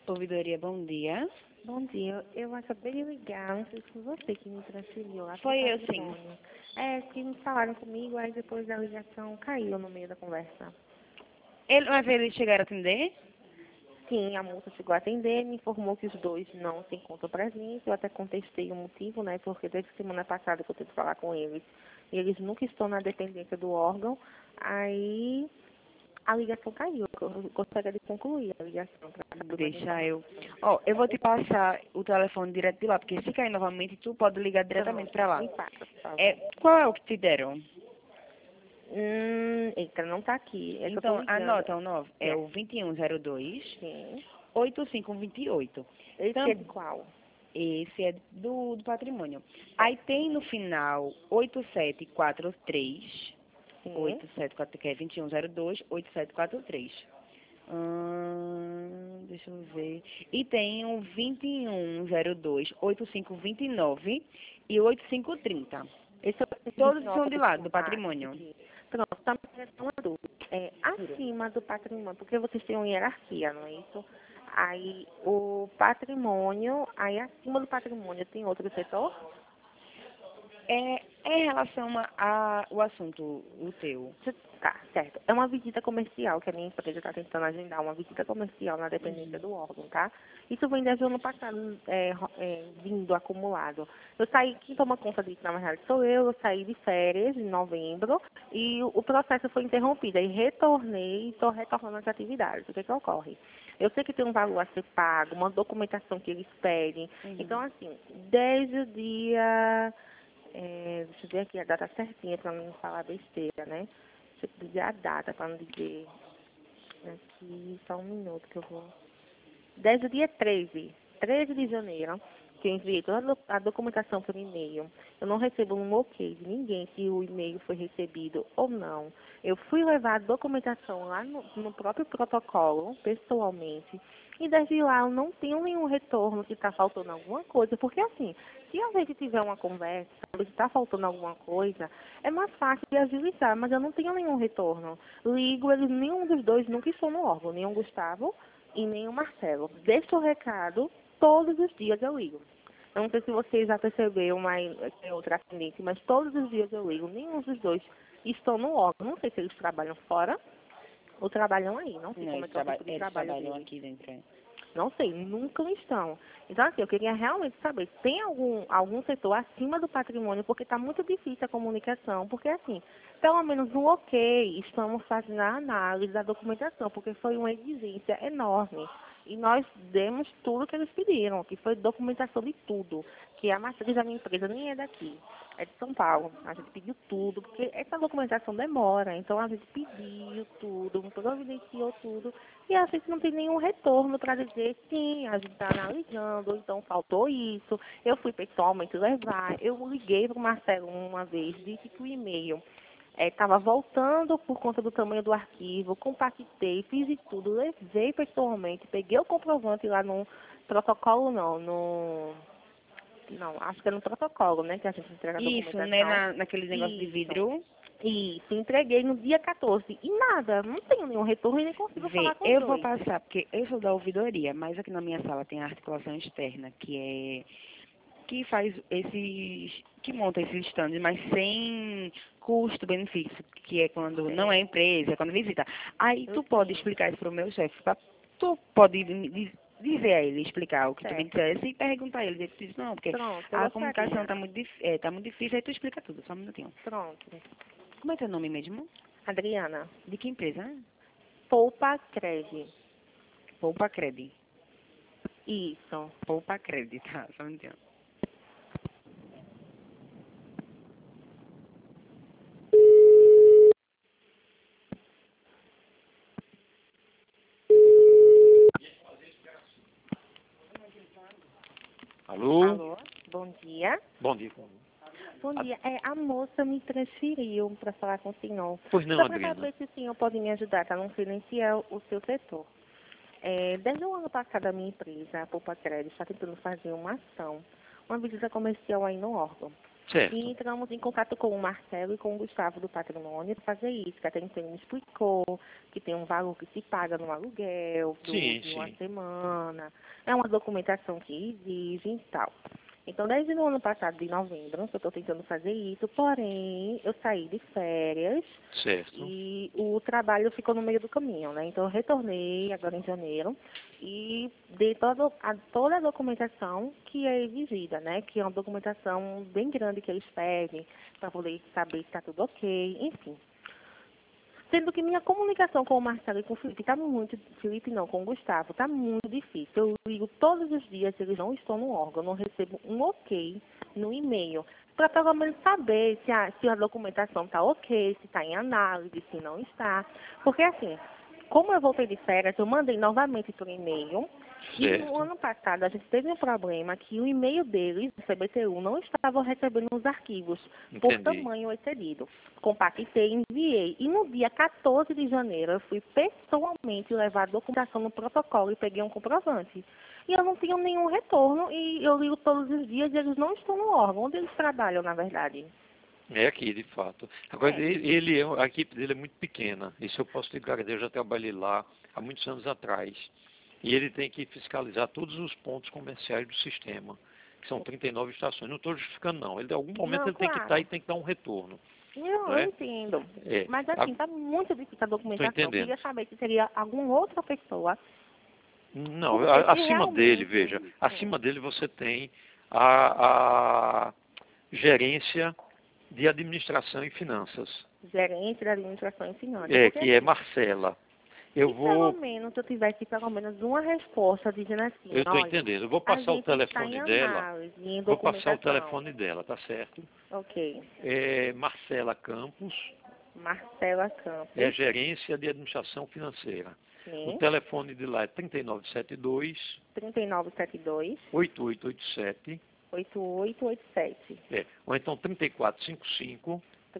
Ouvidoria, bom dia. Bom dia, eu acabei de ligar, não sei se foi você que me transferiu lá Foi pro eu, sim. patrimônio. É, que me falaram comigo, aí depois da ligação caiu no meio da conversa. Mas eles chegaram a atender? Sim, a moça chegou a atender, me informou que os dois não se encontram presentes. Eu até contestei o motivo, né, porque desde semana passada que eu tento falar com eles, e eles nunca estão na dependência do órgão. Aí a ligação caiu. Eu gostaria de concluir a ligação para dar mais Deixa eu. informações. Ó, eu vou te passar o telefone direto de lá, porque se cair novamente, tu pode ligar diretamente pra lá. Me passa, por favor. Qual é o que te deram? Eita, não tá aqui. É que eu tô Então, ligando. anota o 9. É É, o 2102 sim. 8528. Esse é de qual? Esse é do patrimônio. Aí tem no final 8743. Sim. 8743, que é 2102 8743. Deixa eu ver. E tem o 2102 8529 e 8530. Esse é o Todos 29 são de lá, do do Ah, patrimônio. entendi. Pronto, tá me parecendo uma dúvida. É, acima do patrimônio, porque vocês têm uma hierarquia, não é isso? Aí o patrimônio, aí acima do patrimônio tem outro setor? É em relação o assunto, o teu. Tá, certo. É uma visita comercial que a minha empresa está tentando agendar, uma visita comercial na dependência do órgão, tá? Isso vem desde o ano passado, vindo acumulado. Eu saí, quem toma conta disso, na verdade, sou eu saí de férias em novembro e o processo foi interrompido. Aí retornei e estou retornando às atividades. O que ocorre? Eu sei que tem um valor a ser pago, uma documentação que eles pedem. Então, assim, desde o dia deixa eu ver aqui a data certinha para não falar besteira, né? Deixa eu dizer a data para não dizer aqui, só um minuto que eu vou. Desde o dia 13 de janeiro, que eu enviei toda a documentação por e-mail. Eu não recebo um ok de ninguém se o e-mail foi recebido ou não. Eu fui levar a documentação lá no próprio protocolo, pessoalmente, e desde lá eu não tenho nenhum retorno se está faltando alguma coisa, porque assim, se a gente tiver uma conversa, se está faltando alguma coisa, é mais fácil de agilizar, mas eu não tenho nenhum retorno. Ligo, eles, nenhum dos dois nunca estou no órgão, nem o Gustavo e nem o Marcelo. Deixa o recado, todos os dias eu ligo. Eu não sei se vocês já perceberam, mas é outra atendente, mas todos os dias eu ligo. Nenhum dos dois estão no órgão. Não sei se eles trabalham fora ou trabalham aí. Não sei Não, como é que é o tipo de eles trabalho trabalham deles. aqui dentro. Não sei, nunca estão. Então, assim, eu queria realmente saber, tem algum setor acima do patrimônio, porque está muito difícil a comunicação, porque, assim, pelo menos um ok, estamos fazendo a análise da documentação, porque foi uma exigência enorme. E nós demos tudo que eles pediram, que foi documentação de tudo, que a matriz da minha empresa nem é daqui, é de São Paulo. A gente pediu tudo, porque essa documentação demora, então a gente pediu tudo, providenciou tudo, e a gente não tem nenhum retorno para dizer sim, a gente está analisando, então faltou isso. Eu fui pessoalmente levar, eu liguei para o Marcelo uma vez, disse que o e-mail estava voltando por conta do tamanho do arquivo, compactei, fiz de tudo, levei pessoalmente, peguei o comprovante lá no protocolo, não, acho que é no protocolo, né, que a gente entrega a Isso, né, documentação. naquele negócio de Isso. vidro. Isso, entreguei no dia 14. E nada, não tenho nenhum retorno e nem consigo falar com os Eu vou dois. passar, porque eu sou da ouvidoria, mas aqui na minha sala tem a articulação externa, que faz que monta esses stands, mas sem custo-benefício, que é quando não é empresa, é quando visita. Aí Eu tu pode sei, explicar isso pro meu chefe, tu pode dizer a ele, explicar o que tu me certo. dissesse e perguntar a ele. Ele diz, não, porque Pronto, eu a comunicação gostaria. tá muito difícil, aí tu explica tudo, só um minutinho. Pronto. Como é teu nome mesmo? Adriana, De que empresa? Poupa Cred. Poupa Cred. Isso. Poupa Cred, tá, só um minutinho. Alô? Alô? Bom dia. Bom dia. Bom dia. A moça me transferiu para falar com o senhor. Pois não, Só para Adriana. saber se o senhor pode me ajudar, tá? Não sei nem se é o seu setor. Desde o ano passado, a minha empresa, a Poupa Crédito, está tentando fazer uma ação, uma visita comercial aí no órgão. E entramos em contato com o Marcelo e com o Gustavo do Patrimônio para fazer isso, que até então ele me explicou que tem um valor que se paga no aluguel de uma semana, é uma documentação que exige e tal. Então, desde o ano passado, de novembro, que eu estou tentando fazer isso, porém, eu saí de férias e o trabalho ficou no meio do caminho, né? Então, eu retornei agora em janeiro e dei toda a documentação que é exigida, né? Que é uma documentação bem grande que eles pedem para poder saber se está tudo ok, enfim. Sendo que minha comunicação com o Marcelo e com o Felipe com o Gustavo, está muito difícil. Eu ligo todos os dias, eles não estão no órgão, eu não recebo um ok no e-mail, para pelo menos saber se a documentação está ok, se está em análise, se não está. Porque assim, como eu voltei de férias, eu mandei novamente por e-mail. E no ano passado a gente teve um problema que o e-mail deles, do CBTU, não estava recebendo os arquivos por tamanho excedido. Compactei, enviei. E no dia 14 de janeiro eu fui pessoalmente levar a documentação no protocolo e peguei um comprovante. E eu não tenho nenhum retorno e eu ligo todos os dias e eles não estão no órgão. Onde eles trabalham, na verdade? É aqui, de fato. Agora, a equipe dele é muito pequena. Isso eu posso lhe garantir. Eu já trabalhei lá há muitos anos atrás. E ele tem que fiscalizar todos os pontos comerciais do sistema, que são 39 estações. Não estou justificando, não. Ele, em algum momento ele tem que estar e tem que dar um retorno. Eu entendo. Mas assim, está muito difícil a documentação. Eu queria saber se seria alguma outra pessoa. Não, acima dele, veja. Acima dele você tem a gerência de administração e finanças. Gerente de administração e finanças. Que é Marcela. Pelo menos eu tivesse pelo menos uma resposta dizendo assim, eu estou entendendo. Eu vou passar o telefone dela. Vou passar o telefone dela, tá certo? Ok. É Marcela Campos. Marcela Campos. É gerência de administração financeira. Sim. O telefone de lá é 3972 8887 ou então 3455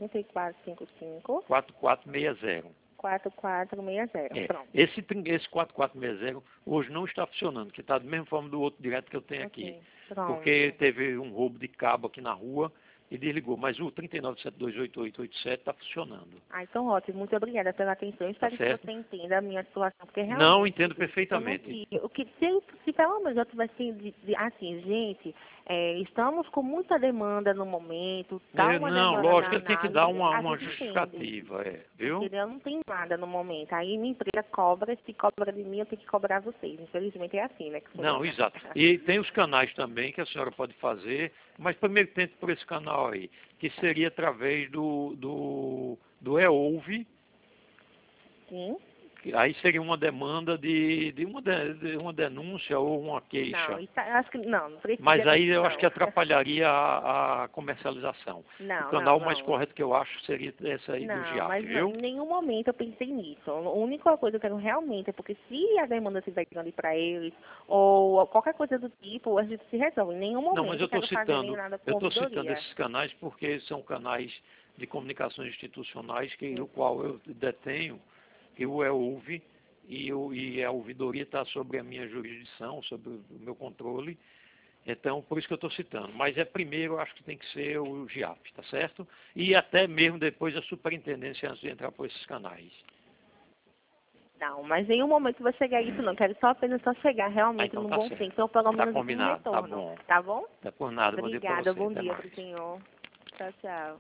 4460. 4460. Pronto. Esse 4460 hoje não está funcionando, que está da mesma forma do outro direto que eu tenho aqui. Porque teve um roubo de cabo aqui na rua e desligou. Mas o 39728887 está funcionando. Então ótimo. Muito obrigada pela atenção. Espero que você entenda a minha situação. Porque realmente, não, entendo perfeitamente. Se pelo menos eu tivesse assim, gente, estamos com muita demanda no momento. Não, lógico, ele tem que dar uma justificativa, viu? Eu não tenho nada no momento. Aí minha empresa cobra, se cobra de mim, eu tenho que cobrar vocês. Infelizmente é assim, né? Não, exato. E tem os canais também que a senhora pode fazer, mas primeiro tente por esse canal aí, que seria através do EOUVE. Sim. Aí seria uma demanda de uma denúncia ou uma queixa. Não, acho que não precisa. Mas aí eu acho que atrapalharia a comercialização. Não, o canal mais correto que eu acho seria esse aí do GIAP, mas viu? em nenhum momento eu pensei nisso. A única coisa que eu quero realmente é porque se a demanda estiver grande para eles, ou qualquer coisa do tipo, a gente se resolve. Em nenhum momento não, mas eu estou citando esses canais porque são canais de comunicações institucionais no qual eu detenho. Que o EOUVE e a ouvidoria está sobre a minha jurisdição, sobre o meu controle. Então, por isso que eu estou citando. Mas primeiro, eu acho que tem que ser o GIAP, tá certo? E até mesmo depois a superintendência antes de entrar por esses canais. Não, mas em nenhum momento vai chegar a isso, não. Quero apenas chegar realmente no bom tempo. Então, pelo menos um retorno. Tá bom? Tá por nada. Obrigada, bom dia para o senhor. Tchau, tchau.